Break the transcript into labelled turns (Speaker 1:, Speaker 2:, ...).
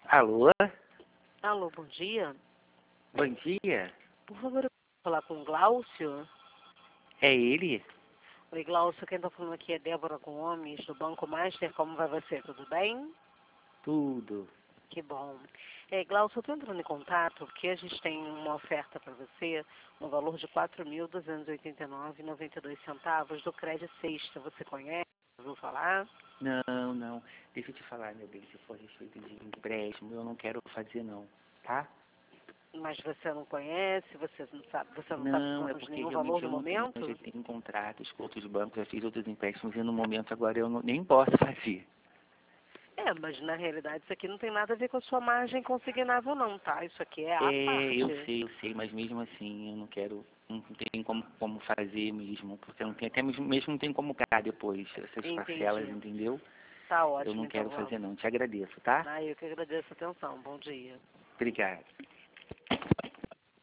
Speaker 1: Alô?
Speaker 2: Alô, bom dia.
Speaker 1: Bom dia.
Speaker 2: Por favor, eu posso falar com o Glaucio?
Speaker 1: É ele?
Speaker 2: Oi, Glaucio, quem está falando aqui é Débora Gomes, do Banco Master. Como vai você? Tudo bem?
Speaker 1: Tudo.
Speaker 2: Que bom. Glaucio, eu estou entrando em contato porque a gente tem uma oferta para você no valor de R$ 4.289,92 do Crédito Sexta. Você conhece? Ouviu falar?
Speaker 1: Não, não. Deixa eu te falar, meu bem, se for a respeito de empréstimo, eu não quero fazer não, tá?
Speaker 2: Mas você não conhece, você não sabe
Speaker 1: Não, é
Speaker 2: de
Speaker 1: porque
Speaker 2: nenhum valor
Speaker 1: realmente
Speaker 2: no
Speaker 1: eu não tenho. Eu
Speaker 2: momento?
Speaker 1: já tenho contratos com outros bancos, já fiz outros empréstimos e no momento agora eu nem posso fazer.
Speaker 2: Mas na realidade isso aqui não tem nada a ver com a sua margem consignável não, tá? Isso aqui é a
Speaker 1: É,
Speaker 2: parte.
Speaker 1: eu sei, mas mesmo assim eu não quero, não tem como fazer mesmo, porque não tem, até mesmo não tem como pagar depois essas parcelas,
Speaker 2: Entendi.
Speaker 1: entendeu?
Speaker 2: Tá
Speaker 1: Eu
Speaker 2: ótimo,
Speaker 1: não
Speaker 2: então
Speaker 1: quero fazer
Speaker 2: vamos.
Speaker 1: não. Te agradeço, tá?
Speaker 2: Eu que agradeço a atenção. Bom dia.
Speaker 1: Obrigado.